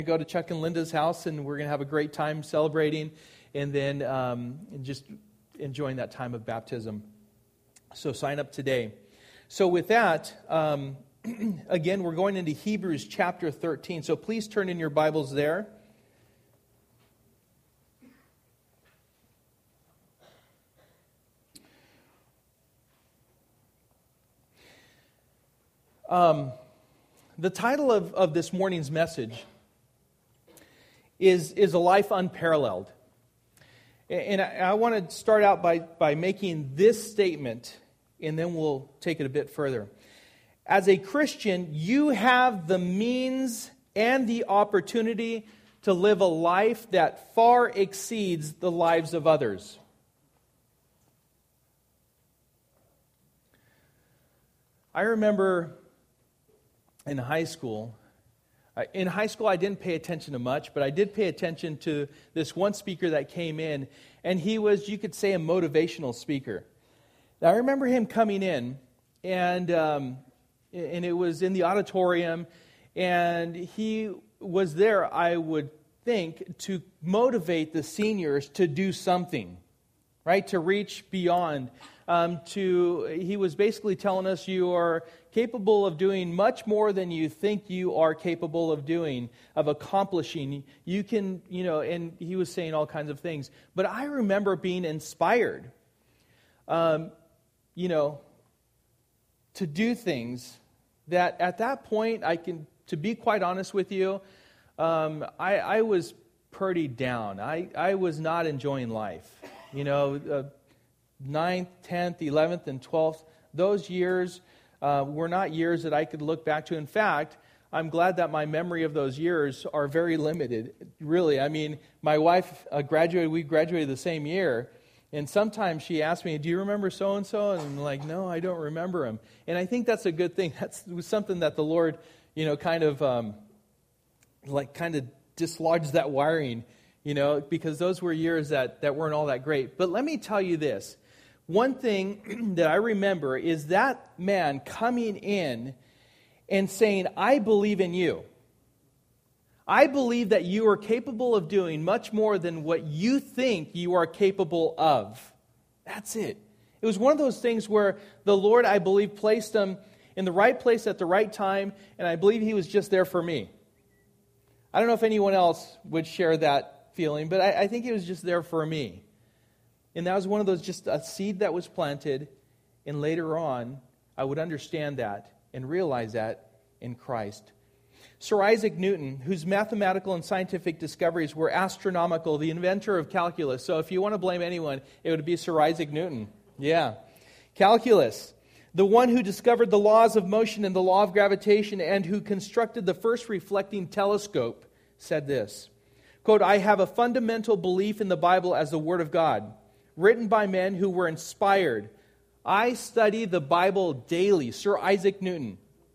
Go to Chuck and Linda's house, and we're going to have a great time celebrating and then just enjoying that time of baptism. So sign up today. So with that, again, we're going into Hebrews chapter 13. So please turn in your Bibles there. The title of this morning's message is a life unparalleled. And I want to start out by making this statement, and then we'll take it a bit further. As a Christian, you have the means and the opportunity to live a life that far exceeds the lives of others. I remember in high school, I didn't pay attention to much, but I did pay attention to this one speaker that came in, and he was, you could say, a motivational speaker. Now, I remember him coming in, and it was in the auditorium, and he was there, I would think, to motivate the seniors to do something, right? To reach beyond. He was basically telling us you are capable of doing much more than you think you are capable of doing, of accomplishing. You can, and he was saying all kinds of things. But I remember being inspired, to do things that at that point, to be quite honest with you, I was pretty down. I was not enjoying life. 9th, 10th, 11th, and 12th, those years were not years that I could look back to. In fact, I'm glad that my memory of those years are very limited. Really, I mean, my wife we graduated the same year, and sometimes she asked me, do you remember so-and-so? And I'm like, no, I don't remember him. And I think that's a good thing. That's something that the Lord, kind of dislodged that wiring, because those were years that weren't all that great. But let me tell you this. One thing that I remember is that man coming in and saying, I believe in you. I believe that you are capable of doing much more than what you think you are capable of. That's it. It was one of those things where the Lord, I believe, placed him in the right place at the right time, and I believe he was just there for me. I don't know if anyone else would share that feeling, but I think he was just there for me. And that was one of those, just a seed that was planted, and later on, I would understand that and realize that in Christ. Sir Isaac Newton, whose mathematical and scientific discoveries were astronomical, the inventor of calculus. So if you want to blame anyone, it would be Sir Isaac Newton. Yeah. Calculus, the one who discovered the laws of motion and the law of gravitation, and who constructed the first reflecting telescope, said this, quote, I have a fundamental belief in the Bible as the Word of God, written by men who were inspired. I study the Bible daily. Sir Isaac Newton.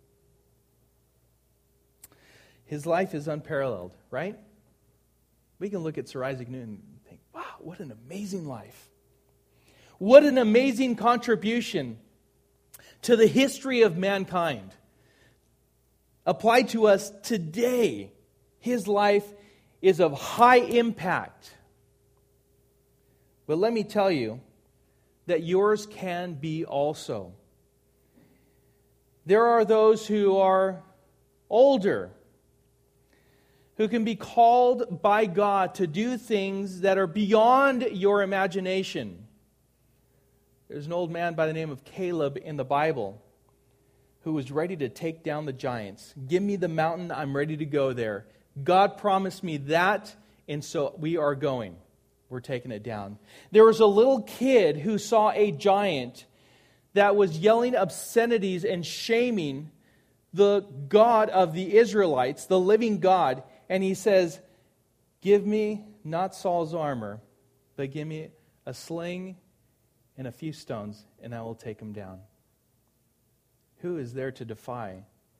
His life is unparalleled, right? We can look at Sir Isaac Newton and think, wow, what an amazing life. What an amazing contribution to the history of mankind. Applied to us today, his life is of high impact. But let me tell you that yours can be also. There are those who are older, who can be called by God to do things that are beyond your imagination. There's an old man by the name of Caleb in the Bible who was ready to take down the giants. Give me the mountain, I'm ready to go there. God promised me that, and so we are going. We're taking it down. There was a little kid who saw a giant that was yelling obscenities and shaming the God of the Israelites, the living God. And he says, give me not Saul's armor, but give me a sling and a few stones, and I will take him down. Who is there to defy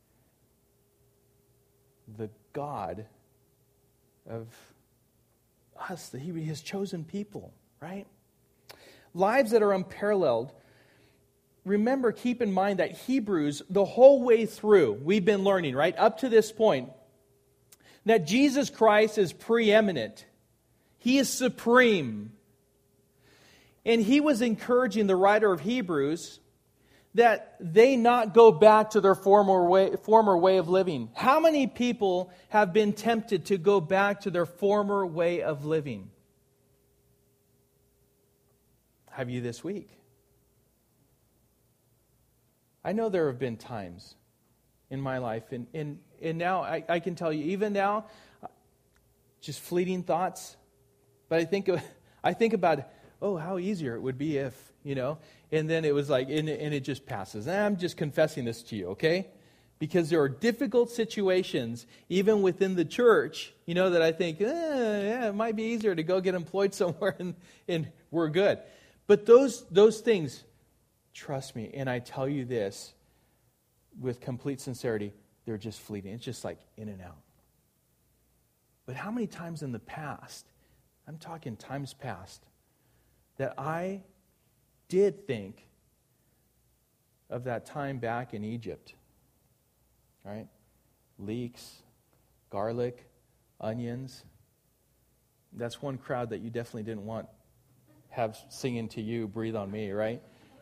the God of us, his chosen people, right? Lives that are unparalleled. Remember, keep in mind that Hebrews, the whole way through, we've been learning, right? Up to this point, that Jesus Christ is preeminent. He is supreme. And he was encouraging the writer of Hebrews that they not go back to their former way of living. How many people have been tempted to go back to their former way of living? Have you this week? I know there have been times in my life, and now I can tell you, even now, just fleeting thoughts, but I think about, oh, how easier it would be if, and then it was like, and it just passes. And I'm just confessing this to you, okay? Because there are difficult situations, even within the church, that I think, it might be easier to go get employed somewhere and we're good. But those things, trust me, and I tell you this with complete sincerity, they're just fleeting. It's just like in and out. But how many times in the past, I'm talking times past, that I did think of that time back in Egypt, right? Leeks, garlic, onions. That's one crowd that you definitely didn't want have singing to you, breathe on me, right?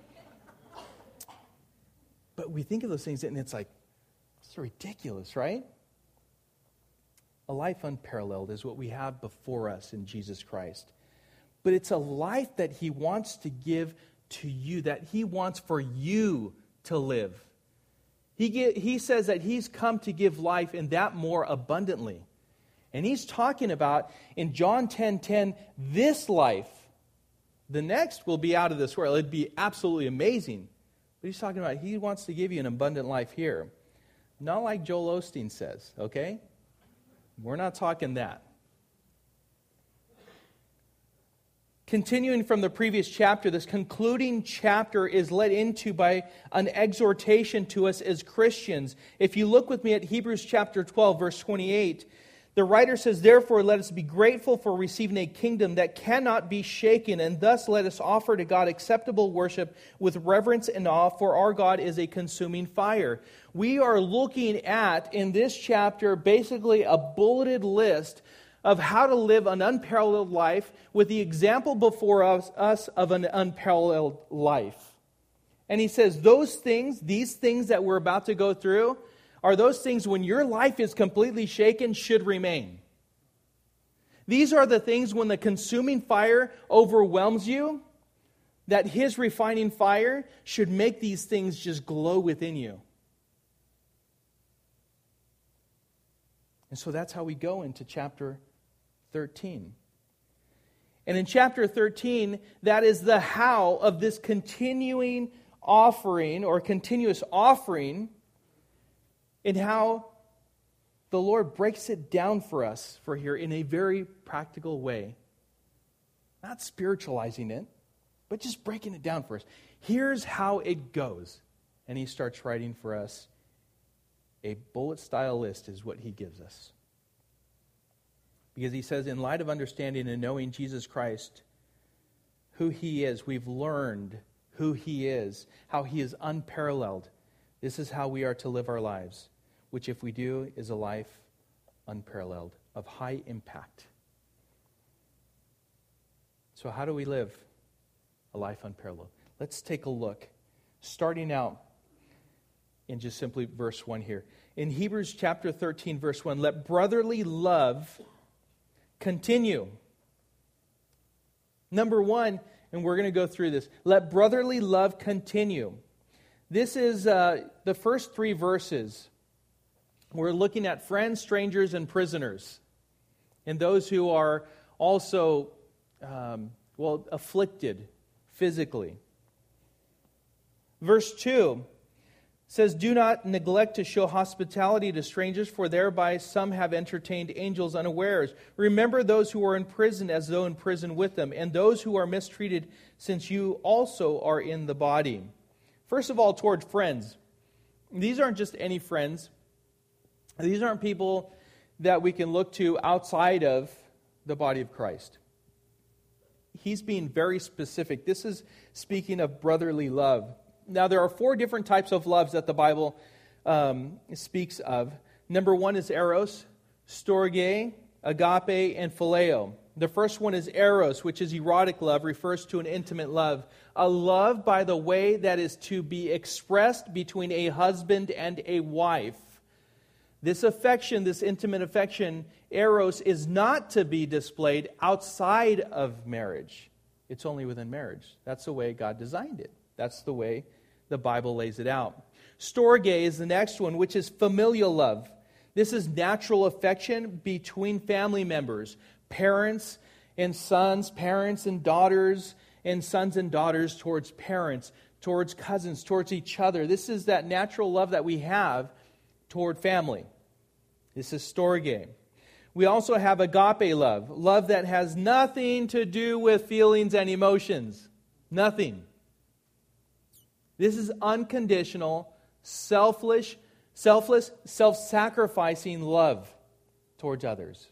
But we think of those things and it's like, it's ridiculous, right? A life unparalleled is what we have before us in Jesus Christ. But it's a life that he wants to give to you, that he wants for you to live. He says that he's come to give life and that more abundantly. And he's talking about, in John 10:10, this life. The next will be out of this world. It'd be absolutely amazing. But he's talking about, he wants to give you an abundant life here. Not like Joel Osteen says, okay? We're not talking that. Continuing from the previous chapter, this concluding chapter is led into by an exhortation to us as Christians. If you look with me at Hebrews chapter 12, verse 28, the writer says, "Therefore let us be grateful for receiving a kingdom that cannot be shaken, and thus let us offer to God acceptable worship with reverence and awe, for our God is a consuming fire." We are looking at, in this chapter, basically a bulleted list of how to live an unparalleled life with the example before us of an unparalleled life. And he says these things that we're about to go through, are those things when your life is completely shaken should remain. These are the things when the consuming fire overwhelms you, that his refining fire should make these things just glow within you. And so that's how we go into chapter 13. And in chapter 13, that is the how of this continuing offering or continuous offering, and how the Lord breaks it down for us for here in a very practical way. Not spiritualizing it, but just breaking it down for us. Here's how it goes. And he starts writing for us a bullet-style list is what he gives us. Because he says, in light of understanding and knowing Jesus Christ, who he is, we've learned who he is, how he is unparalleled. This is how we are to live our lives, which if we do is a life unparalleled, of high impact. So how do we live a life unparalleled? Let's take a look, starting out in just simply verse 1 here. In Hebrews chapter 13, verse 1, let brotherly love continue. Number one, and we're going to go through this, let brotherly love continue. This is the first three verses. We're looking at friends, strangers, and prisoners, and those who are also, afflicted physically. Verse 2 says, do not neglect to show hospitality to strangers, for thereby some have entertained angels unawares. Remember those who are in prison as though in prison with them, and those who are mistreated, since you also are in the body. First of all, toward friends. These aren't just any friends. These aren't people that we can look to outside of the body of Christ. He's being very specific. This is speaking of brotherly love. Now, there are 4 different types of loves that the Bible speaks of. Number 1 is eros, Storge, agape, and phileo. The first one is eros, which is erotic love, refers to an intimate love. A love by the way that is to be expressed between a husband and a wife. This affection, this intimate affection, eros, is not to be displayed outside of marriage. It's only within marriage. That's the way God designed it. That's the way the Bible lays it out. Storge is the next one, which is familial love. This is natural affection between family members, parents and sons, parents and daughters, and sons and daughters towards parents, towards cousins, towards each other. This is that natural love that we have toward family. This is storge. We also have agape love, love that has nothing to do with feelings and emotions. Nothing. This is unconditional, selfless, self-sacrificing love towards others.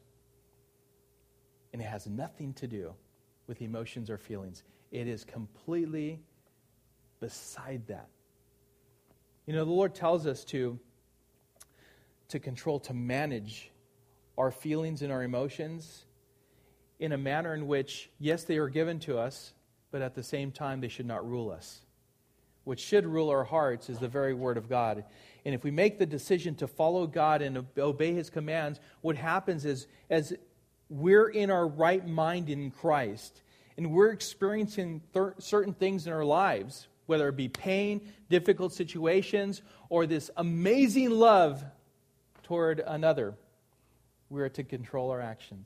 And it has nothing to do with emotions or feelings. It is completely beside that. You know, the Lord tells us to control, to manage our feelings and our emotions in a manner in which, yes, they are given to us, but at the same time, they should not rule us. What should rule our hearts is the very Word of God. And if we make the decision to follow God and obey His commands, what happens is, as we're in our right mind in Christ, and we're experiencing certain things in our lives, whether it be pain, difficult situations, or this amazing love toward another, we are to control our actions.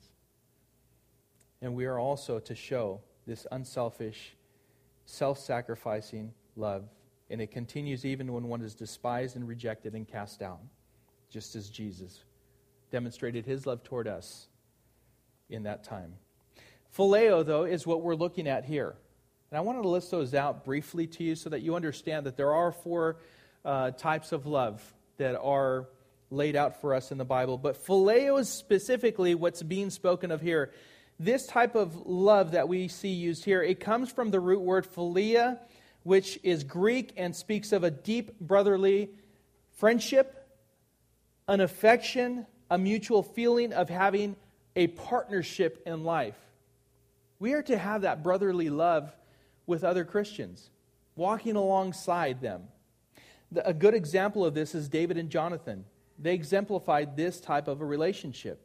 And we are also to show this unselfish, self-sacrificing love. And it continues even when one is despised and rejected and cast down, just as Jesus demonstrated His love toward us in that time. Phileo, though, is what we're looking at here. And I wanted to list those out briefly to you so that you understand that there are four types of love that are laid out for us in the Bible. But phileo is specifically what's being spoken of here. This type of love that we see used here, it comes from the root word philia, which is Greek and speaks of a deep brotherly friendship, an affection, a mutual feeling of having a partnership in life. We are to have that brotherly love with other Christians, walking alongside them. A good example of this is David and Jonathan. They exemplified this type of a relationship.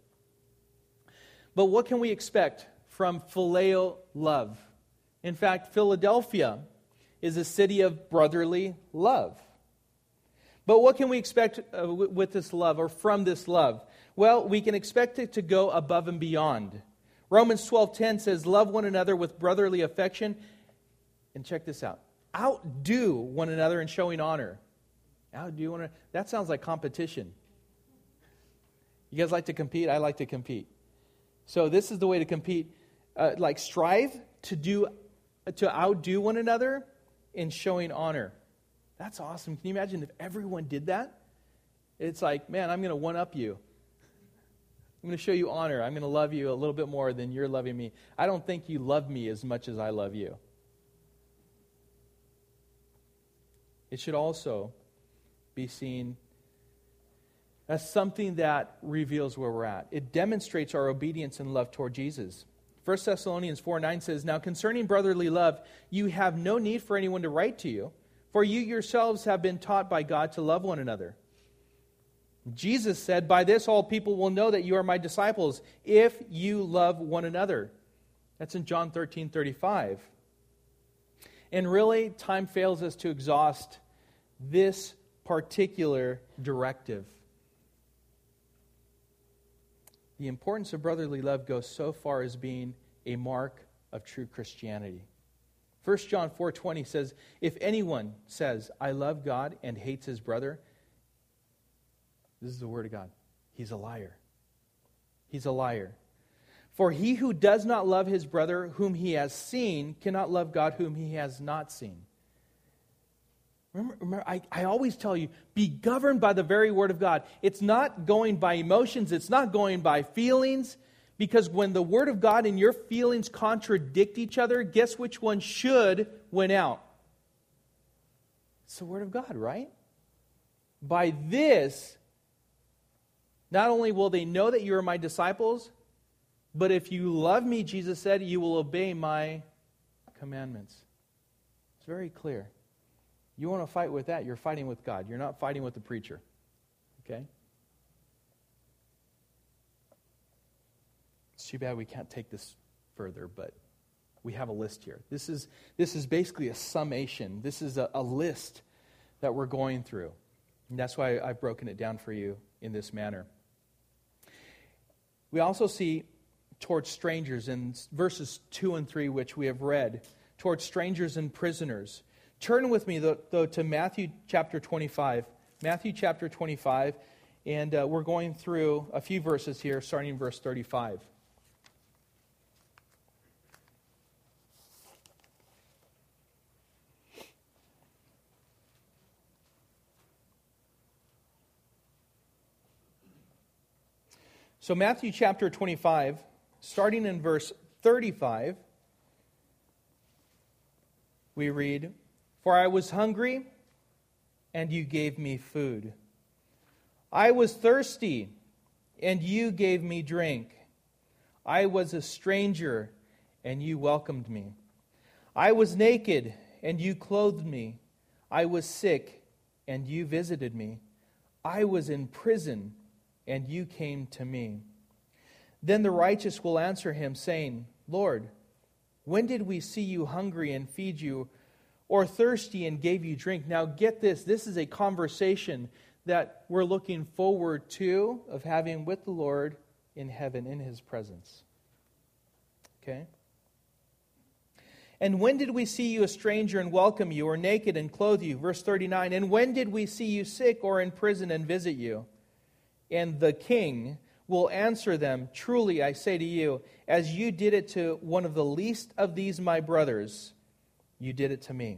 But what can we expect from phileo love? In fact, Philadelphia is a city of brotherly love. But what can we expect with this love or from this love? Well, we can expect it to go above and beyond. Romans 12:10 says, "Love one another with brotherly affection." And check this out. Outdo one another in showing honor. Outdo one another. That sounds like competition. You guys like to compete? I like to compete. So this is the way to compete. Strive to outdo one another in showing honor. That's awesome. Can you imagine if everyone did that? It's like, man, I'm going to one-up you. I'm going to show you honor. I'm going to love you a little bit more than you're loving me. I don't think you love me as much as I love you. It should also be seen as something that reveals where we're at. It demonstrates our obedience and love toward Jesus. 1 Thessalonians 4:9 says, "Now concerning brotherly love, you have no need for anyone to write to you, for you yourselves have been taught by God to love one another." Jesus said, "By this all people will know that you are my disciples, if you love one another." That's in John 13:35. And really, time fails us to exhaust this particular directive. The importance of brotherly love goes so far as being a mark of true Christianity. 1 John 4:20 says, "If anyone says, 'I love God,' and hates his brother," this is the word of God, he's a liar. He's a liar. "For he who does not love his brother whom he has seen cannot love God whom he has not seen." Remember, I always tell you, be governed by the very Word of God. It's not going by emotions. It's not going by feelings. Because when the Word of God and your feelings contradict each other, guess which one should win out? It's the Word of God, right? By this, Not only will they know that you are my disciples, but if you love me, Jesus said, you will obey my commandments. It's very clear. You want to fight with that, you're fighting with God. You're not fighting with the preacher. Okay? It's too bad we can't take this further, but we have a list here. This is basically a summation. This is a list that we're going through. And that's why I've broken it down for you in this manner. We also see towards strangers in verses 2 and 3, which we have read, towards strangers and prisoners. Turn with me, though, to Matthew chapter 25. Matthew chapter 25, and we're going through a few verses here, starting in verse 35. So Matthew chapter 25, starting in verse 35, we read, "For I was hungry, and you gave me food. I was thirsty, and you gave me drink. I was a stranger, and you welcomed me. I was naked, and you clothed me. I was sick, and you visited me. I was in prison, and you came to me." Then the righteous will answer him, saying, "Lord, when did we see you hungry and feed you, or thirsty and gave you drink?" Now get this. This is a conversation that we're looking forward to, of having with the Lord in heaven, in His presence. Okay? "And when did we see you a stranger and welcome you, or naked and clothe you?" Verse 39, "And when did we see you sick or in prison and visit you?" And the king will answer them, "Truly I say to you, as you did it to one of the least of these my brothers, you did it to me."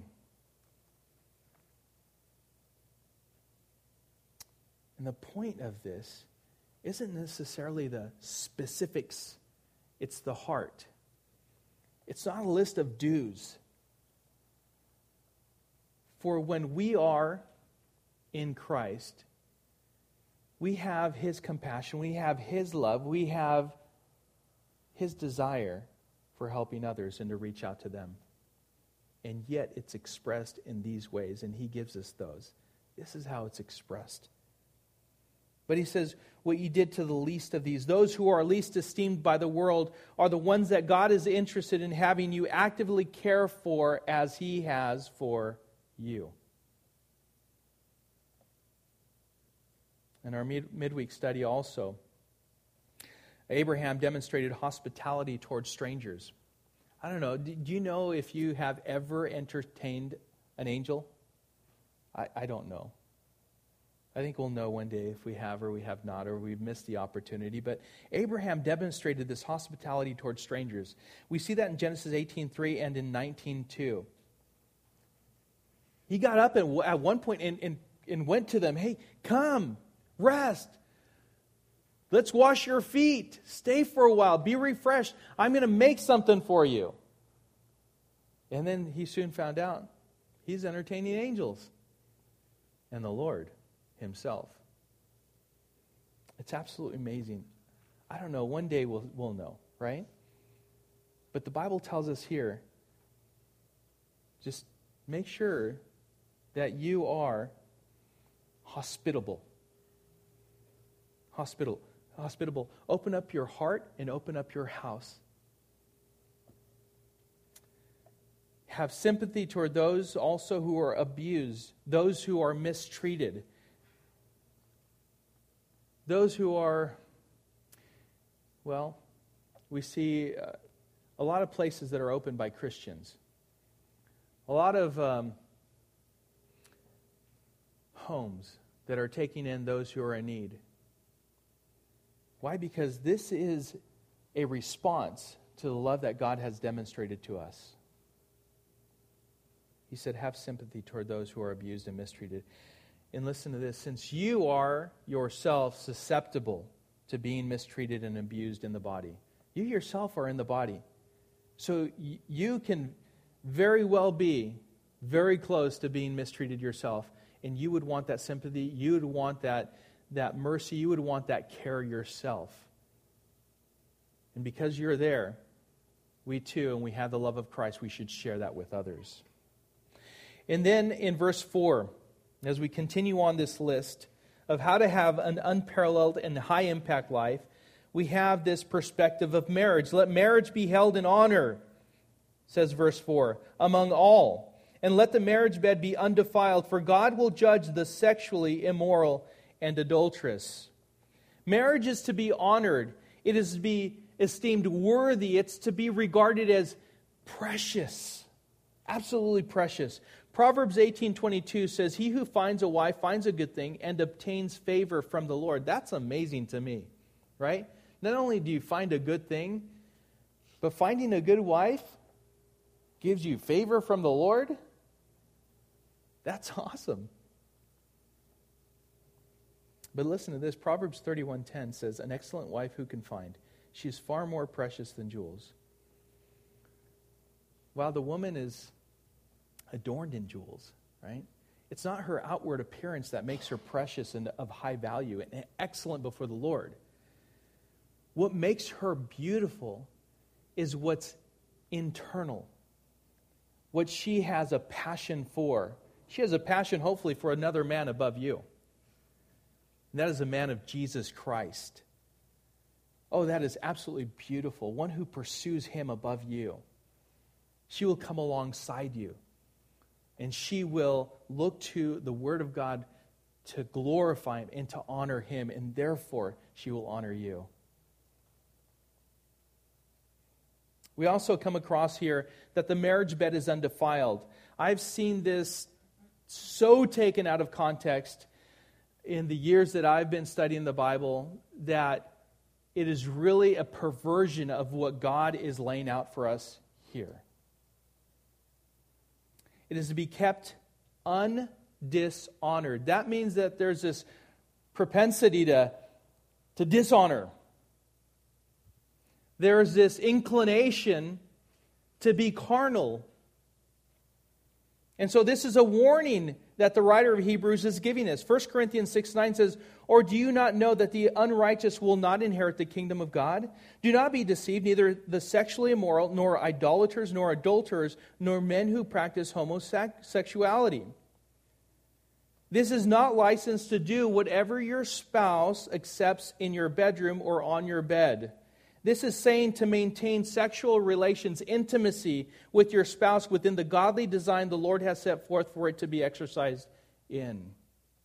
And the point of this isn't necessarily the specifics, it's the heart. It's not a list of do's. For when we are in Christ, we have His compassion, we have His love, we have His desire for helping others and to reach out to them. And yet it's expressed in these ways, and He gives us those. This is how it's expressed. But He says, what you did to the least of these, those who are least esteemed by the world, are the ones that God is interested in having you actively care for as He has for you. In our midweek study also, Abraham demonstrated hospitality towards strangers. I don't know, do you know if you have ever entertained an angel? I don't know. I think we'll know one day if we have or we have not, or we've missed the opportunity. But Abraham demonstrated this hospitality towards strangers. We see that in Genesis 18:3 and in 19:2. He got up at one point and went to them, "Hey, come. Rest. Let's wash your feet. Stay for a while. Be refreshed. I'm going to make something for you." And then he soon found out he's entertaining angels and the Lord Himself. It's absolutely amazing. I don't know. One day we'll know, right? But the Bible tells us here, just make sure that you are hospitable. Hospitable. Open up your heart and open up your house. Have sympathy toward those also who are abused, those who are mistreated, those who are, well, we see a lot of places that are opened by Christians. A lot of homes that are taking in those who are in need. Why? Because this is a response to the love that God has demonstrated to us. He said, have sympathy toward those who are abused and mistreated. And listen to this, since you are yourself susceptible to being mistreated and abused in the body. You yourself are in the body. So you can very well be very close to being mistreated yourself. And you would want that sympathy. You would want that that mercy, you would want that care yourself. And because you're there, we too, and we have the love of Christ, we should share that with others. And then in verse 4, as we continue on this list of how to have an unparalleled and high-impact life, we have this perspective of marriage. Let marriage be held in honor, says verse 4, among all. And let the marriage bed be undefiled, for God will judge the sexually immoral and adulterous. Marriage is to be honored. It is to be esteemed worthy. It's to be regarded as precious. Absolutely precious. Proverbs 18:22 says, "He who finds a wife finds a good thing and obtains favor from the Lord." That's amazing to me, right? Not only do you find a good thing, but finding a good wife gives you favor from the Lord. That's awesome. But listen to this. Proverbs 31:10 says, "An excellent wife who can find? She is far more precious than jewels." While the woman is adorned in jewels, right? It's not her outward appearance that makes her precious and of high value and excellent before the Lord. What makes her beautiful is what's internal, what she has a passion for. She has a passion, hopefully, for another man above you. And that is a man of Jesus Christ. Oh, that is absolutely beautiful. One who pursues him above you. She will come alongside you. And she will look to the Word of God to glorify Him and to honor Him. And therefore, she will honor you. We also come across here that the marriage bed is undefiled. I've seen this so taken out of context in the years that I've been studying the Bible that it is really a perversion of what God is laying out for us here. It is to be kept undishonored. That means that there's this propensity to dishonor. There is this inclination to be carnal. And so this is a warning that the writer of Hebrews is giving us. 1 Corinthians 6:9 says, "Or do you not know that the unrighteous will not inherit the kingdom of God? Do not be deceived, neither the sexually immoral, nor idolaters, nor adulterers, nor men who practice homosexuality. This is not licensed to do whatever your spouse accepts in your bedroom or on your bed. This is saying to maintain sexual relations, intimacy with your spouse within the godly design the Lord has set forth for it to be exercised in."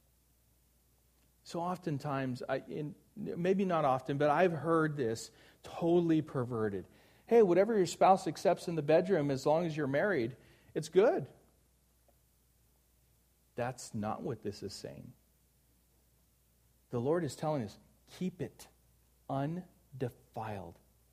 So oftentimes, maybe not often, but I've heard this totally perverted. Hey, whatever your spouse accepts in the bedroom, as long as you're married, it's good. That's not what this is saying. The Lord is telling us, keep it undefiled.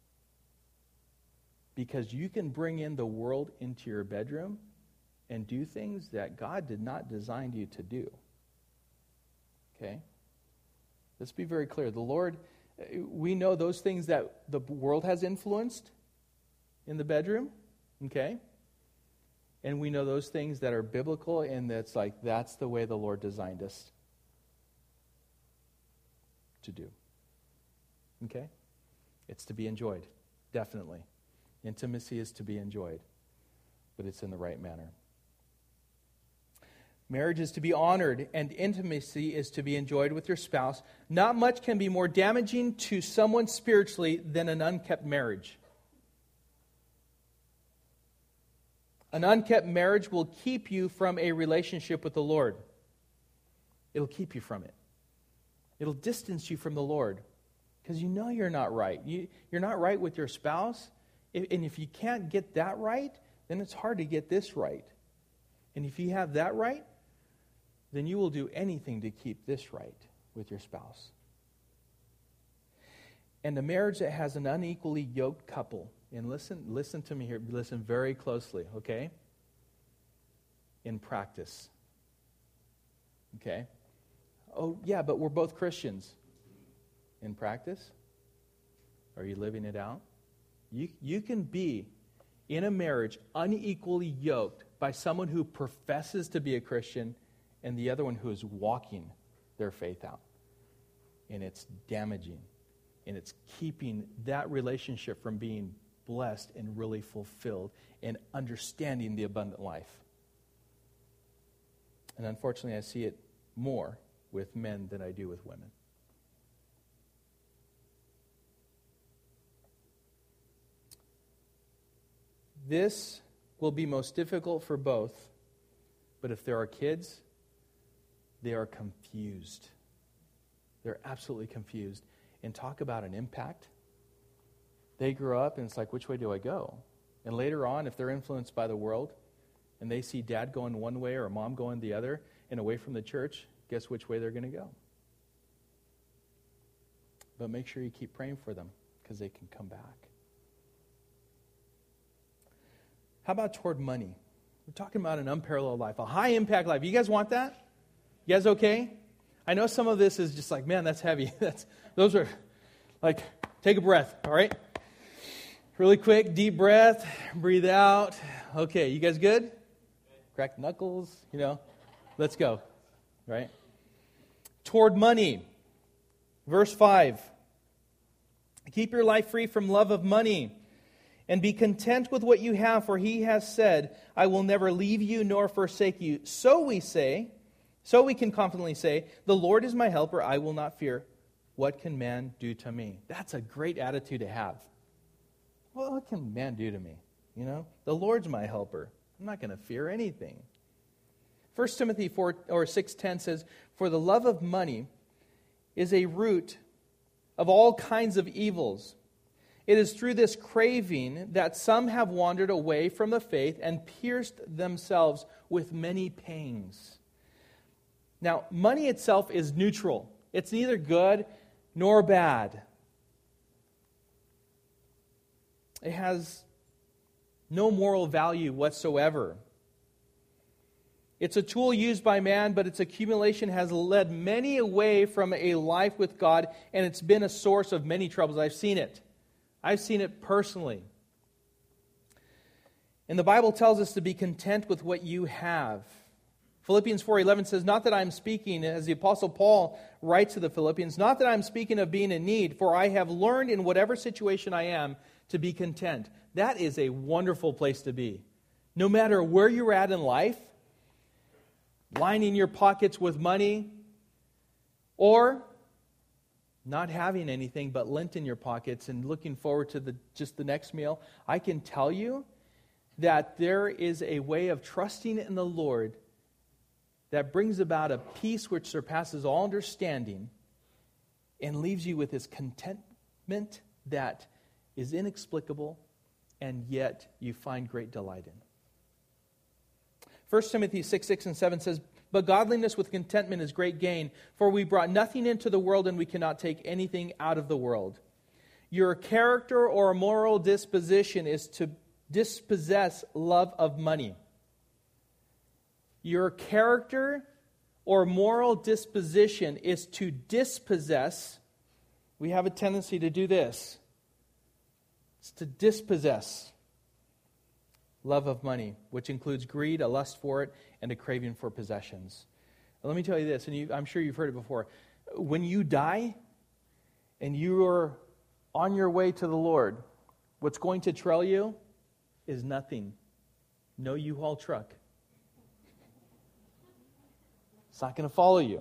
Because you can bring in the world into your bedroom and do things that God did not design you to do. Okay? Let's be very clear. The Lord, we know those things that the world has influenced in the bedroom. Okay? And we know those things that are biblical, and that's the way the Lord designed us to do. Okay? It's to be enjoyed, definitely. Intimacy is to be enjoyed, but it's in the right manner. Marriage is to be honored, and intimacy is to be enjoyed with your spouse. Not much can be more damaging to someone spiritually than an unkept marriage. An unkept marriage will keep you from a relationship with the Lord. It'll keep you from it. It'll distance you from the Lord. Because you know you're not right. You're not right with your spouse. And if you can't get that right, then it's hard to get this right. And if you have that right, then you will do anything to keep this right with your spouse. And a marriage that has an unequally yoked couple, and listen to me here, listen very closely, okay? In practice. Okay? Oh, yeah, but we're both Christians. In practice? Are you living it out? You can be in a marriage unequally yoked by someone who professes to be a Christian and the other one who is walking their faith out. and it's damaging. And it's keeping that relationship from being blessed and really fulfilled and understanding the abundant life. And unfortunately, I see it more with men than I do with women. This will be most difficult for both, but if there are kids, they are confused. They're absolutely confused. And talk about an impact. They grow up and it's like, which way do I go? And later on, if they're influenced by the world and they see dad going one way or mom going the other and away from the church, guess which way they're going to go? But make sure you keep praying for them because they can come back. How about toward money? We're talking about an unparalleled life, a high impact life. You guys want that? You guys okay? I know some of this is just like, man, that's heavy. Those are like, take a breath, all right? Really quick, deep breath, breathe out. Okay, you guys good? Crack knuckles, let's go, right? Toward money, verse 5. Keep your life free from love of money and be content with what you have, for he has said, I will never leave you nor forsake you. So we can confidently say, the Lord is my helper, I will not fear. What can man do to me? That's a great attitude to have. Well, what can man do to me? The Lord's my helper. I'm not going to fear anything. 1 Timothy 6:10 says, for the love of money is a root of all kinds of evils. It is through this craving that some have wandered away from the faith and pierced themselves with many pangs. Now, money itself is neutral. It's neither good nor bad. It has no moral value whatsoever. It's a tool used by man, but its accumulation has led many away from a life with God, and it's been a source of many troubles. I've seen it. I've seen it personally. And the Bible tells us to be content with what you have. Philippians 4:11 says, not that I'm speaking, as the Apostle Paul writes to the Philippians, not that I'm speaking of being in need, for I have learned in whatever situation I am to be content. That is a wonderful place to be. No matter where you're at in life, lining your pockets with money, or not having anything but lint in your pockets and looking forward to just the next meal, I can tell you that there is a way of trusting in the Lord that brings about a peace which surpasses all understanding and leaves you with this contentment that is inexplicable and yet you find great delight in. 1 Timothy 6:6 and 7 says, but godliness with contentment is great gain, for we brought nothing into the world and we cannot take anything out of the world. Your character or moral disposition is to dispossess love of money. Your character or moral disposition is to dispossess. We have a tendency to do this. It's to dispossess love of money, which includes greed, a lust for it, and a craving for possessions. Now, let me tell you this, and I'm sure you've heard it before. When you die and you are on your way to the Lord, what's going to trail you is nothing. No U-Haul truck. It's not going to follow you.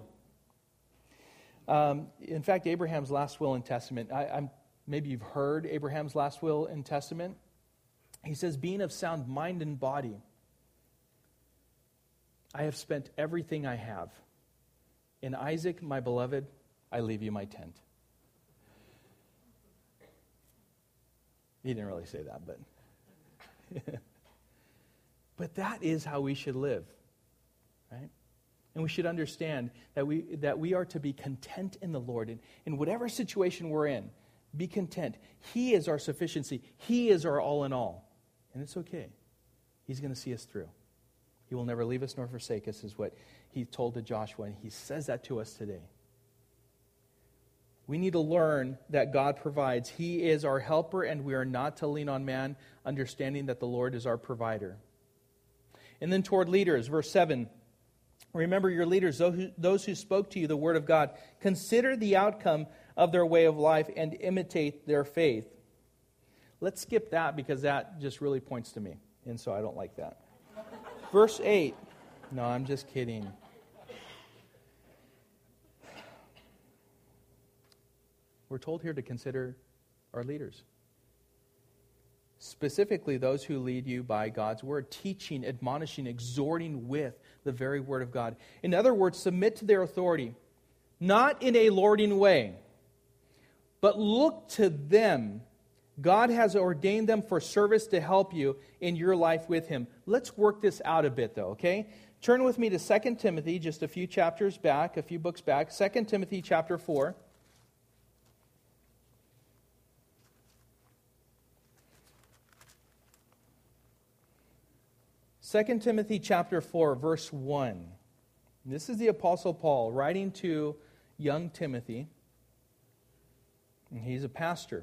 In fact, Abraham's last will and testament, maybe you've heard Abraham's last will and testament. He says, being of sound mind and body, I have spent everything I have. In Isaac, my beloved, I leave you my tent. He didn't really say that, but but that is how we should live, right? And we should understand that we are to be content in the Lord. In whatever situation we're in, be content. He is our sufficiency. He is our all in all. And it's okay. He's going to see us through. He will never leave us nor forsake us, is what he told to Joshua. And he says that to us today. We need to learn that God provides. He is our helper, and we are not to lean on man, understanding that the Lord is our provider. And then toward leaders, verse 7. Remember your leaders, those who spoke to you the word of God. Consider the outcome of their way of life and imitate their faith. Let's skip that because that just really points to me. And so I don't like that. Verse 8. No, I'm just kidding. We're told here to consider our leaders. Specifically, those who lead you by God's word, teaching, admonishing, exhorting with the very word of God. In other words, submit to their authority, not in a lording way, but look to them. God has ordained them for service to help you in your life with Him. Let's work this out a bit, though, okay? Turn with me to 2 Timothy, just a few chapters back, a few books back. 2 Timothy chapter 4. 2 Timothy chapter 4, verse 1. This is the Apostle Paul writing to young Timothy. And he's a pastor.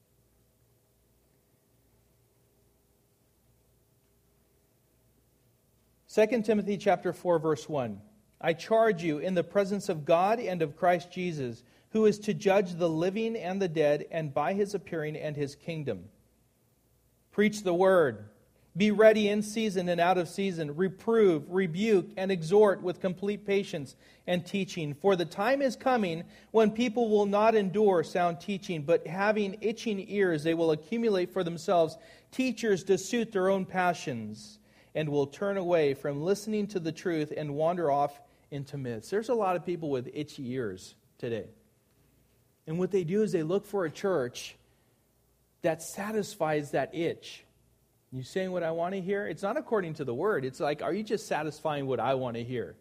Second Timothy chapter 4, verse 1. I charge you in the presence of God and of Christ Jesus, who is to judge the living and the dead, and by His appearing and His kingdom. Preach the word. Be ready in season and out of season. Reprove, rebuke, and exhort with complete patience and teaching. For the time is coming when people will not endure sound teaching, but having itching ears, they will accumulate for themselves teachers to suit their own passions, and will turn away from listening to the truth and wander off into myths. There's a lot of people with itchy ears today. And what they do is they look for a church that satisfies that itch. You saying what I want to hear? It's not according to the word. It's like, are you just satisfying what I want to hear?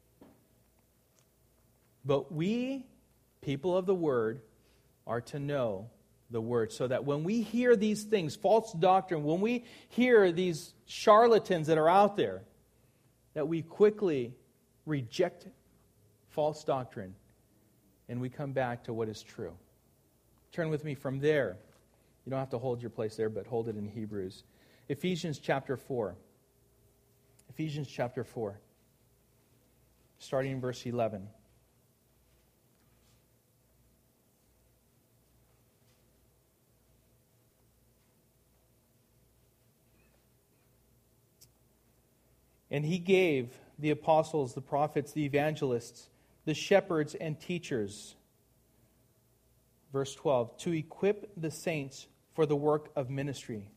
But we, people of the word, are to know the word, so that when we hear these things, false doctrine, when we hear these charlatans that are out there, that we quickly reject false doctrine and we come back to what is true. Turn with me from there. You don't have to hold your place there, but hold it in Hebrews. Ephesians chapter 4. Ephesians chapter 4. Starting in verse 11. And He gave the apostles, the prophets, the evangelists, the shepherds, and teachers. Verse 12. To equip the saints for the work of ministry.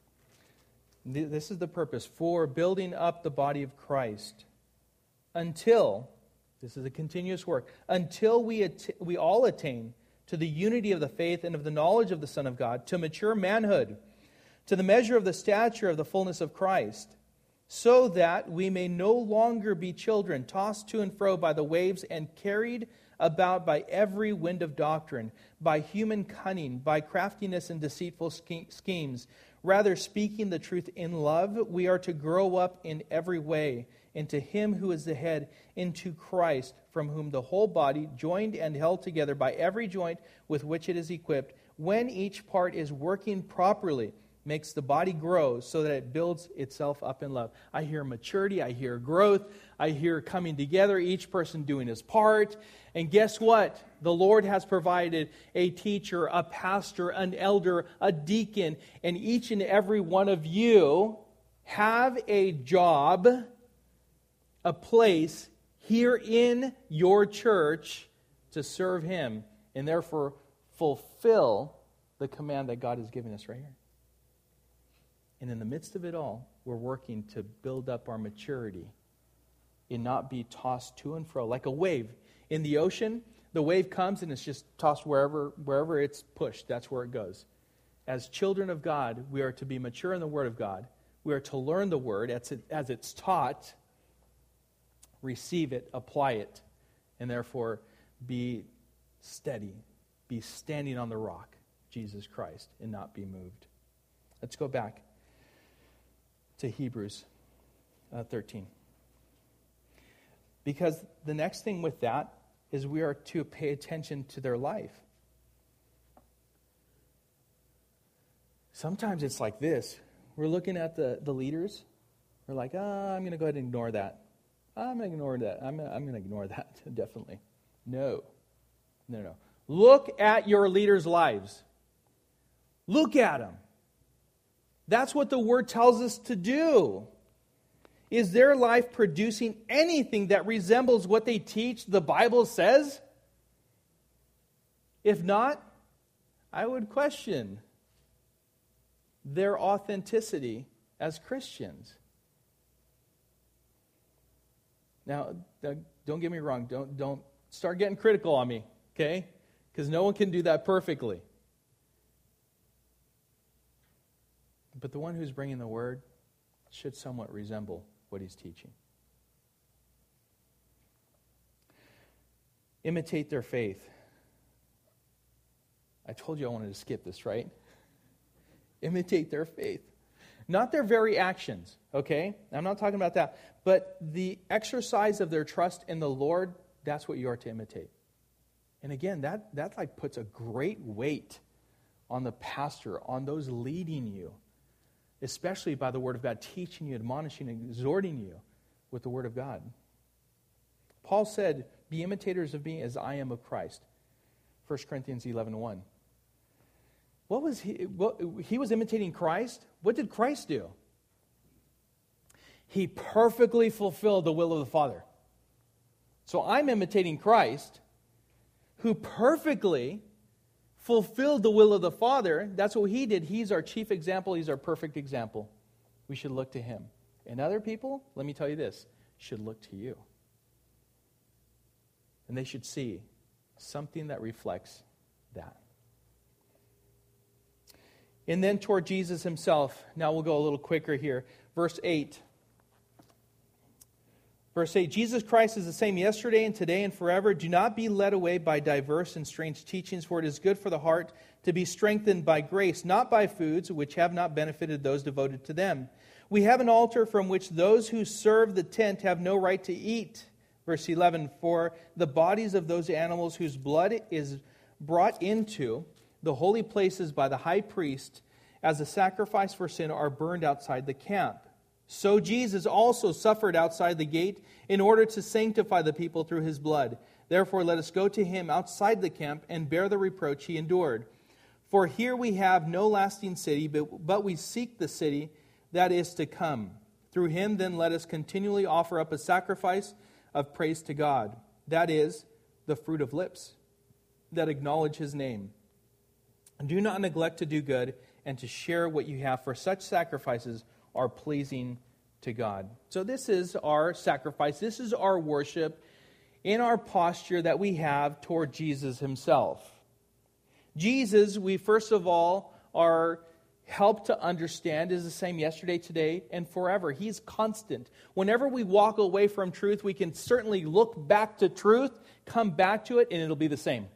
This is the purpose, for building up the body of Christ, until, this is a continuous work, until we all attain to the unity of the faith and of the knowledge of the Son of God, to mature manhood, to the measure of the stature of the fullness of Christ, so that we may no longer be children, tossed to and fro by the waves and carried about by every wind of doctrine, by human cunning, by craftiness and deceitful schemes. Rather, speaking the truth in love, we are to grow up in every way into Him who is the head, into Christ, from whom the whole body, joined and held together by every joint with which it is equipped, when each part is working properly, makes the body grow so that it builds itself up in love. I hear maturity, I hear growth, I hear coming together, each person doing his part. And guess what? The Lord has provided a teacher, a pastor, an elder, a deacon, and each and every one of you have a job, a place here in your church to serve Him, and therefore fulfill the command that God has given us right here. And in the midst of it all, we're working to build up our maturity and not be tossed to and fro like a wave. In the ocean, the wave comes and it's just tossed wherever it's pushed. That's where it goes. As children of God, we are to be mature in the Word of God. We are to learn the Word as it's taught, receive it, apply it, and therefore be steady, be standing on the rock, Jesus Christ, and not be moved. Let's go back to Hebrews 13. Because the next thing with that is we are to pay attention to their life. Sometimes it's like this. We're looking at the leaders. We're like, I'm going to go ahead and ignore that. I'm going to ignore that. I'm going to ignore that, definitely. No. Look at your leaders' lives. Look at them. That's what the Word tells us to do. Is their life producing anything that resembles what they teach the Bible says? If not, I would question their authenticity as Christians. Now, don't get me wrong. Don't start getting critical on me, okay? Because no one can do that perfectly. But the one who's bringing the Word should somewhat resemble what he's teaching. Imitate their faith. I told you I wanted to skip this, right? Imitate their faith. Not their very actions, okay? I'm not talking about that. But the exercise of their trust in the Lord, that's what you are to imitate. And again, that like puts a great weight on the pastor, on those leading you, especially by the Word of God, teaching you, admonishing, exhorting you with the Word of God. Paul said, be imitators of me as I am of Christ. 1 Corinthians 11:1. What was he was imitating Christ? What did Christ do? He perfectly fulfilled the will of the Father. So I'm imitating Christ, who perfectly fulfilled the will of the Father. That's what he did. He's our chief example. He's our perfect example. We should look to him. And other people, let me tell you this, should look to you. And they should see something that reflects that. And then toward Jesus himself. Now we'll go a little quicker here. Verse 8. Verse 8, Jesus Christ is the same yesterday and today and forever. Do not be led away by diverse and strange teachings, for it is good for the heart to be strengthened by grace, not by foods which have not benefited those devoted to them. We have an altar from which those who serve the tent have no right to eat. Verse 11, for the bodies of those animals whose blood is brought into the holy places by the high priest as a sacrifice for sin are burned outside the camp. So Jesus also suffered outside the gate in order to sanctify the people through his blood. Therefore let us go to him outside the camp and bear the reproach he endured. For here we have no lasting city, but we seek the city that is to come. Through him then let us continually offer up a sacrifice of praise to God. That is, the fruit of lips that acknowledge his name. And do not neglect to do good and to share what you have, for such sacrifices are pleasing to God. So this is our sacrifice. This is our worship in our posture that we have toward Jesus himself. Jesus, we first of all are helped to understand, is the same yesterday, today, and forever. He's constant. Whenever we walk away from truth, we can certainly look back to truth, come back to it, and it'll be the same.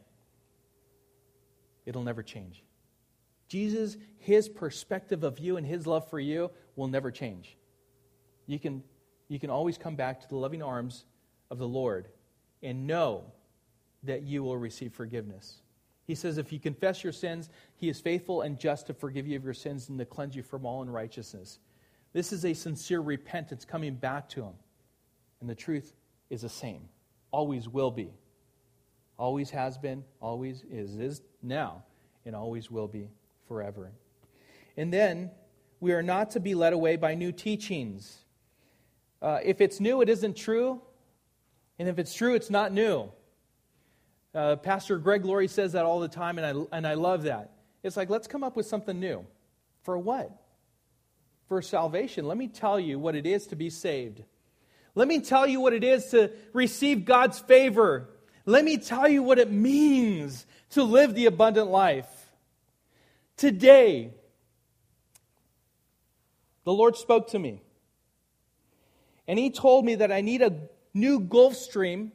It'll never change. Jesus, his perspective of you and his love for you will never change. You can always come back to the loving arms of the Lord and know that you will receive forgiveness. He says if you confess your sins, he is faithful and just to forgive you of your sins and to cleanse you from all unrighteousness. This is a sincere repentance coming back to him. And the truth is the same. Always will be. Always has been, always is now, and always will be forever. And then, we are not to be led away by new teachings. If it's new, it isn't true. And if it's true, it's not new. Pastor Greg Laurie says that all the time, and I love that. It's like, let's come up with something new. For what? For salvation. Let me tell you what it is to be saved. Let me tell you what it is to receive God's favor. Let me tell you what it means to live the abundant life. Today, the Lord spoke to me. And he told me that I need a new Gulfstream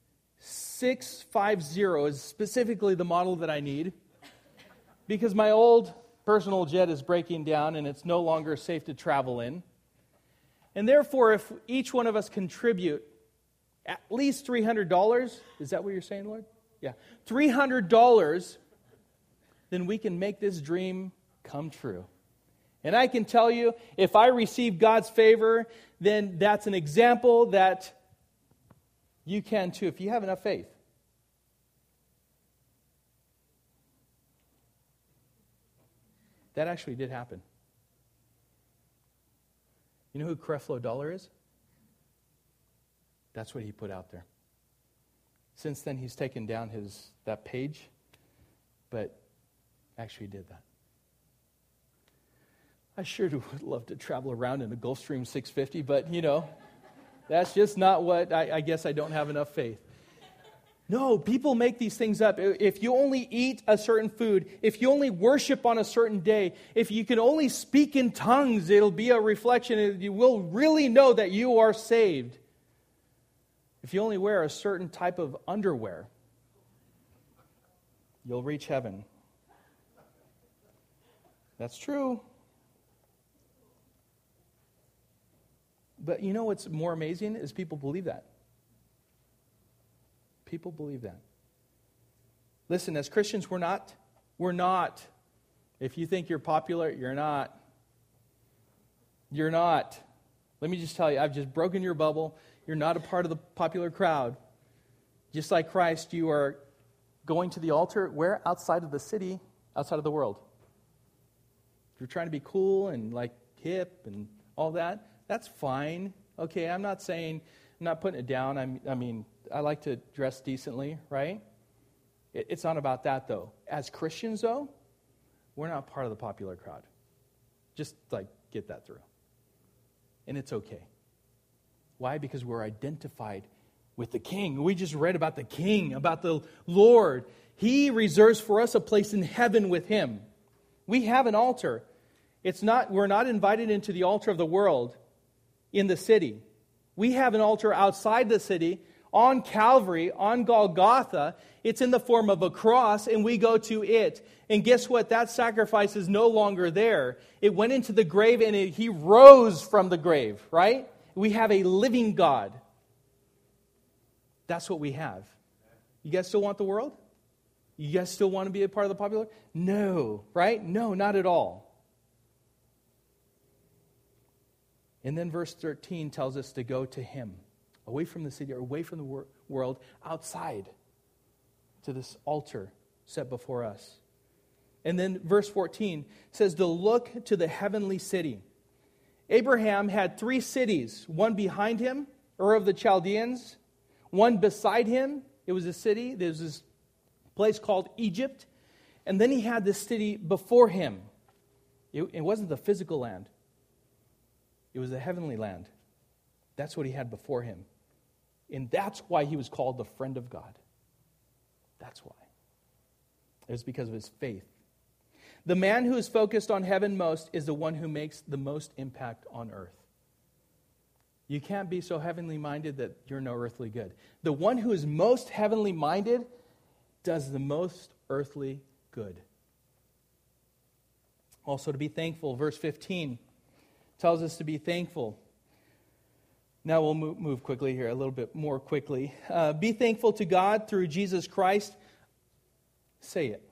650 is specifically the model that I need, because my old personal jet is breaking down and it's no longer safe to travel in. And therefore, if each one of us contribute at least $300, is that what you're saying, Lord? Yeah, $300, then we can make this dream come true. And I can tell you, if I receive God's favor, then that's an example that You can too, if you have enough faith. That actually did happen. You know who Creflo Dollar is? That's what he put out there. Since then, he's taken down that page, but actually did that. I sure would love to travel around in a Gulfstream 650, but, that's just not what, I guess I don't have enough faith. No, people make these things up. If you only eat a certain food, if you only worship on a certain day, if you can only speak in tongues, it'll be a reflection. You will really know that you are saved. If you only wear a certain type of underwear, you'll reach heaven. That's true. But you know what's more amazing is people believe that. People believe that. Listen, as Christians, we're not. If you think you're popular, you're not. You're not. Let me just tell you, I've just broken your bubble. You're not a part of the popular crowd. Just like Christ, you are going to the altar. Where? Outside of the city, outside of the world. If you're trying to be cool and like hip and all that, that's fine. Okay, I'm not putting it down. I mean, I like to dress decently, right? It's not about that, though. As Christians, though, we're not part of the popular crowd. Just, get that through. And it's okay. Why? Because we're identified with the King. We just read about the King, about the Lord. He reserves for us a place in heaven with Him. We have an altar. We're not invited into the altar of the world in the city. We have an altar outside the city, on Calvary, on Golgotha. It's in the form of a cross, and we go to it. And guess what? That sacrifice is no longer there. It went into the grave, and He rose from the grave, right? We have a living God. That's what we have. You guys still want the world? You guys still want to be a part of the popular? No, right? No, not at all. And then verse 13 tells us to go to Him. Away from the city, or away from the world, outside to this altar set before us. And then verse 14 says to look to the heavenly city. Abraham had 3 cities, one behind him, Ur of the Chaldeans, one beside him, it was a city, there's this place called Egypt, and then he had this city before him. It wasn't the physical land, it was the heavenly land. That's what he had before him. And that's why he was called the friend of God. That's why. It was because of his faith. The man who is focused on heaven most is the one who makes the most impact on earth. You can't be so heavenly minded that you're no earthly good. The one who is most heavenly minded does the most earthly good. Also to be thankful. Verse 15 tells us to be thankful. Now we'll move quickly here, a little bit more quickly. Be thankful to God through Jesus Christ. Say it.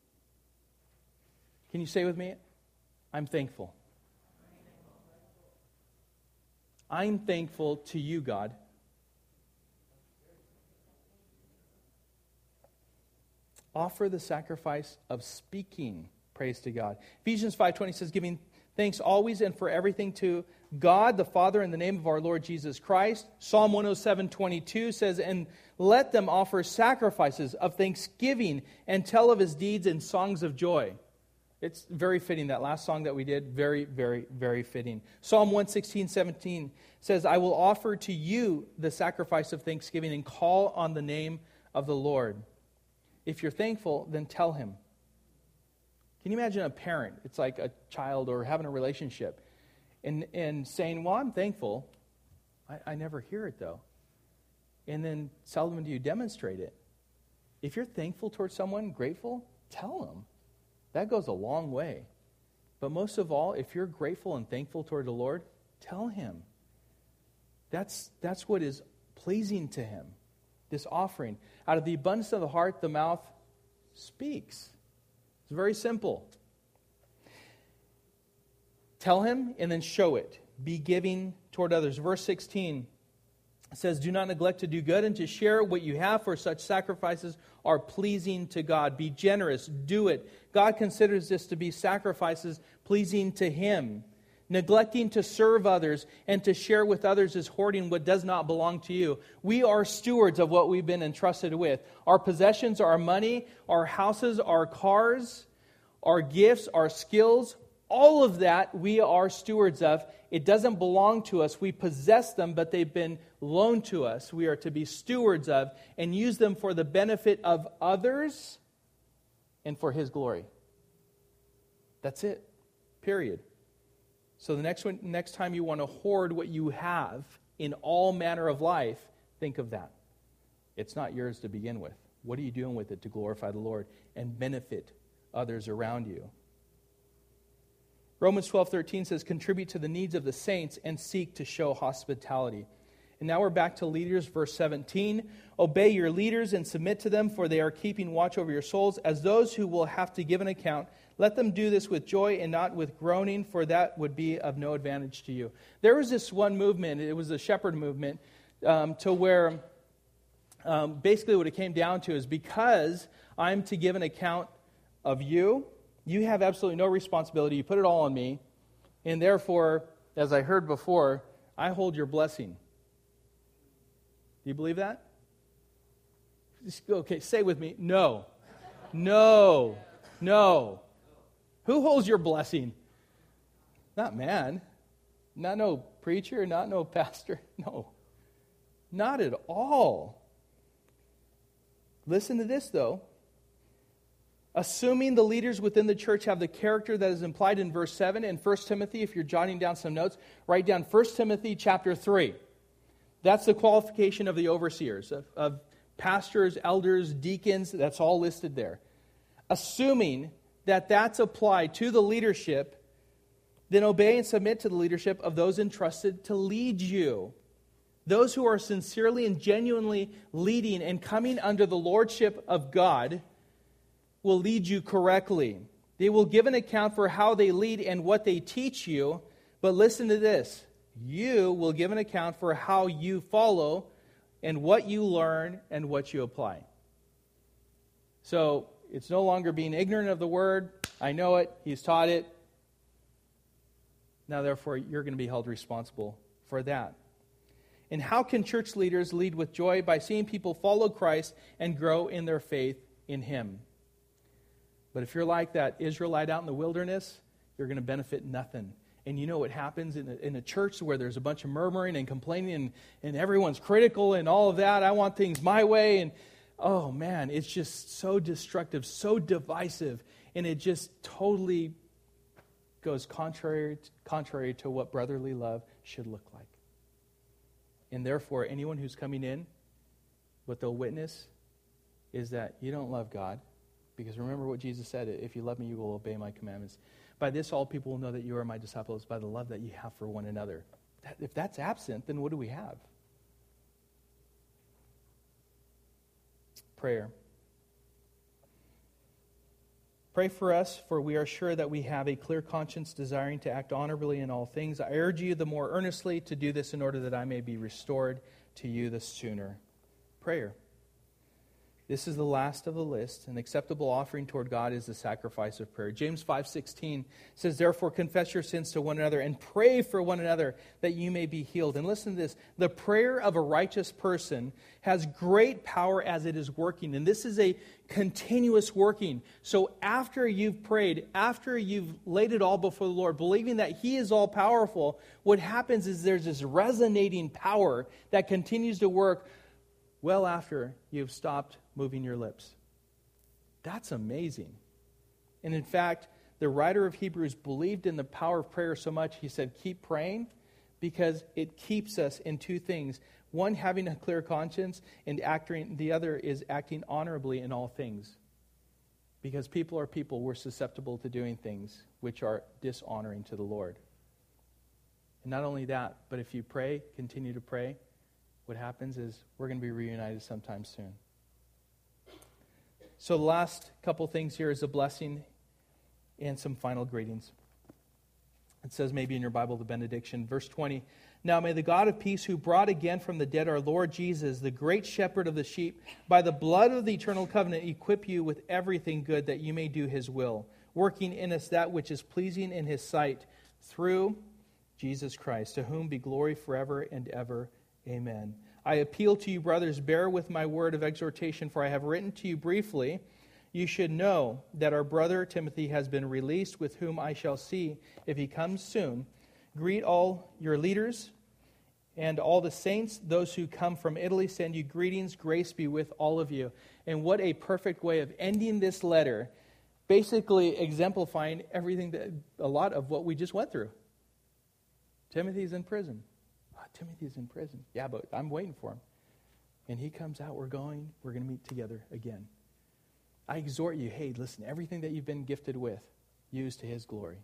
Can you say with me? I'm thankful. I'm thankful to you, God. Offer the sacrifice of speaking praise to God. Ephesians 5:20 says, giving thanks always and for everything to God the Father in the name of our Lord Jesus Christ. Psalm 107:22 says, and let them offer sacrifices of thanksgiving and tell of His deeds in songs of joy. It's very fitting. That last song that we did, very, very, very fitting. Psalm 116:17 says, I will offer to you the sacrifice of thanksgiving and call on the name of the Lord. If you're thankful, then tell Him. Can you imagine a parent? It's like a child or having a relationship and saying, well, I'm thankful. I never hear it, though. And then seldom do you demonstrate it. If you're thankful towards someone, grateful, tell them. That goes a long way. But most of all, if you're grateful and thankful toward the Lord, tell Him. That's what is pleasing to Him, this offering. Out of the abundance of the heart, the mouth speaks. It's very simple. Tell Him and then show it. Be giving toward others. Verse 16 It says, do not neglect to do good and to share what you have, for such sacrifices are pleasing to God. Be generous. Do it. God considers this to be sacrifices pleasing to Him. Neglecting to serve others and to share with others is hoarding what does not belong to you. We are stewards of what we've been entrusted with. Our possessions, our money, our houses, our cars, our gifts, our skills, all of that we are stewards of. It doesn't belong to us. We possess them, but they've been loaned to us. We are to be stewards of and use them for the benefit of others and for His glory. That's it. Period. So the next time you want to hoard what you have in all manner of life, think of that. It's not yours to begin with. What are you doing with it to glorify the Lord and benefit others around you? Romans 12:13 says, contribute to the needs of the saints and seek to show hospitality. And now we're back to leaders, verse 17. Obey your leaders and submit to them, for they are keeping watch over your souls as those who will have to give an account. Let them do this with joy and not with groaning, for that would be of no advantage to you. There was this one movement, it was the shepherd movement, to where basically what it came down to is because I'm to give an account of you, you have absolutely no responsibility. You put it all on me. And therefore, as I heard before, I hold your blessing. Do you believe that? Okay, say with me, no. No. No. Who holds your blessing? Not man. Not no preacher, not no pastor. No. Not at all. Listen to this, though. Assuming the leaders within the church have the character that is implied in verse 7 in 1 Timothy, if you're jotting down some notes, write down 1 Timothy chapter 3. That's the qualification of the overseers, of pastors, elders, deacons, that's all listed there. Assuming that that's applied to the leadership, then obey and submit to the leadership of those entrusted to lead you. Those who are sincerely and genuinely leading and coming under the lordship of God will lead you correctly. They will give an account for how they lead and what they teach you. But listen to this. You will give an account for how you follow and what you learn and what you apply. So it's no longer being ignorant of the word. I know it. He's taught it. Now, therefore, you're going to be held responsible for that. And how can church leaders lead with joy? By seeing people follow Christ and grow in their faith in Him. But if you're like that Israelite out in the wilderness, you're going to benefit nothing. And you know what happens in a church where there's a bunch of murmuring and complaining and everyone's critical and all of that. I want things my way. And oh man, it's just so destructive, so divisive. And it just totally goes contrary to what brotherly love should look like. And therefore, anyone who's coming in, what they'll witness is that you don't love God. Because remember what Jesus said, if you love me, you will obey my commandments. By this, all people will know that you are my disciples, by the love that you have for one another. If that's absent, then what do we have? Prayer. Pray for us, for we are sure that we have a clear conscience, desiring to act honorably in all things. I urge you the more earnestly to do this in order that I may be restored to you the sooner. Prayer. This is the last of the list. An acceptable offering toward God is the sacrifice of prayer. James 5:16 says, therefore confess your sins to one another and pray for one another that you may be healed. And listen to this. The prayer of a righteous person has great power as it is working. And this is a continuous working. So after you've prayed, after you've laid it all before the Lord, believing that He is all powerful, what happens is there's this resonating power that continues to work well after you've stopped moving your lips. That's amazing. And in fact, the writer of Hebrews believed in the power of prayer so much, he said, keep praying, because it keeps us in two things. One, having a clear conscience, and the other is acting honorably in all things. Because people are people, we're susceptible to doing things which are dishonoring to the Lord. And not only that, but if you pray, continue to pray, what happens is we're going to be reunited sometime soon. So the last couple things here is a blessing and some final greetings. It says maybe in your Bible the benediction. Verse 20, now may the God of peace, who brought again from the dead our Lord Jesus, the great shepherd of the sheep, by the blood of the eternal covenant, equip you with everything good that you may do his will, working in us that which is pleasing in his sight, through Jesus Christ, to whom be glory forever and ever. Amen. I appeal to you, brothers, bear with my word of exhortation, for I have written to you briefly. You should know that our brother Timothy has been released, with whom I shall see if he comes soon. Greet all your leaders and all the saints. Those who come from Italy send you greetings. Grace be with all of you. And what a perfect way of ending this letter, basically exemplifying everything, a lot of what we just went through. Timothy's in prison. Oh, Timothy's in prison. Yeah, but I'm waiting for him. And he comes out, we're going to meet together again. I exhort you, hey, listen, everything that you've been gifted with, use to his glory.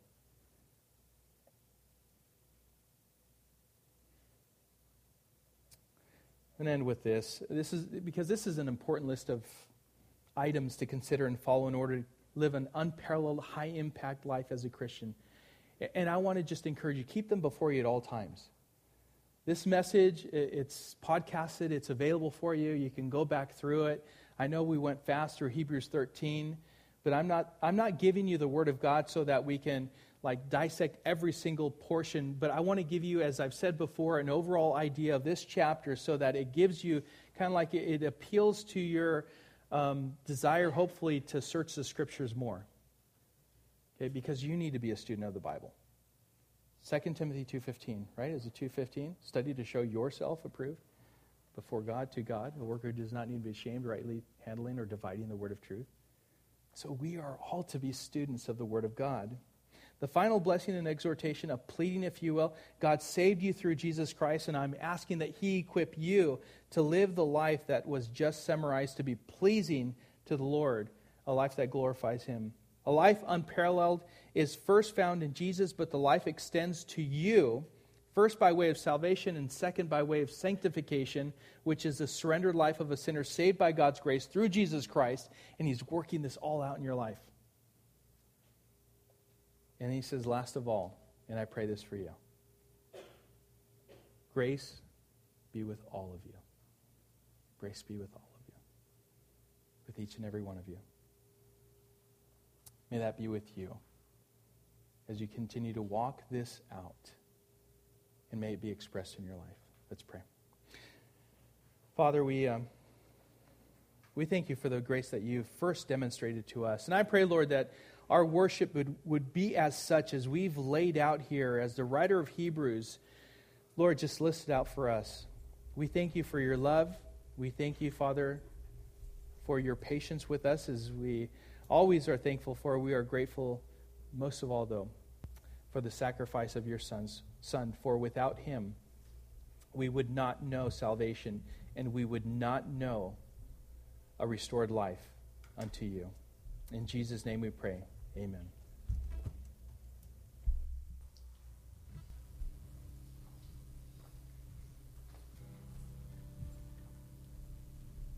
And end with this. This is an important list of items to consider and follow in order to live an unparalleled, high-impact life as a Christian. And I want to just encourage you, keep them before you at all times. This message, it's podcasted, it's available for you. You can go back through it. I know we went fast through Hebrews 13, but I'm not giving you the Word of God so that we can dissect every single portion, but I want to give you, as I've said before, an overall idea of this chapter so that it gives you kind of like it appeals to your desire, hopefully, to search the Scriptures more. Okay, because you need to be a student of the Bible. 2 Timothy 2:15, right? Is it 2:15? Study to show yourself approved before God, to God, a worker who does not need to be ashamed, rightly handling or dividing the word of truth. So we are all to be students of the Word of God. The final blessing and exhortation of pleading, if you will, God saved you through Jesus Christ, and I'm asking that he equip you to live the life that was just summarized to be pleasing to the Lord, a life that glorifies him. A life unparalleled is first found in Jesus, but the life extends to you, first by way of salvation and second by way of sanctification, which is the surrendered life of a sinner saved by God's grace through Jesus Christ, and he's working this all out in your life. And he says, last of all, and I pray this for you, grace be with all of you. Grace be with all of you. With each and every one of you. May that be with you as you continue to walk this out, and may it be expressed in your life. Let's pray. Father, we thank you for the grace that you first demonstrated to us. And I pray, Lord, that our worship would be as such as we've laid out here, as the writer of Hebrews, Lord, just listed out for us. We thank you for your love. We thank you, Father, for your patience with us, as we always are thankful for. We are grateful, most of all, though, for the sacrifice of your Son. For without him, we would not know salvation, and we would not know a restored life unto you. In Jesus' name we pray. Amen.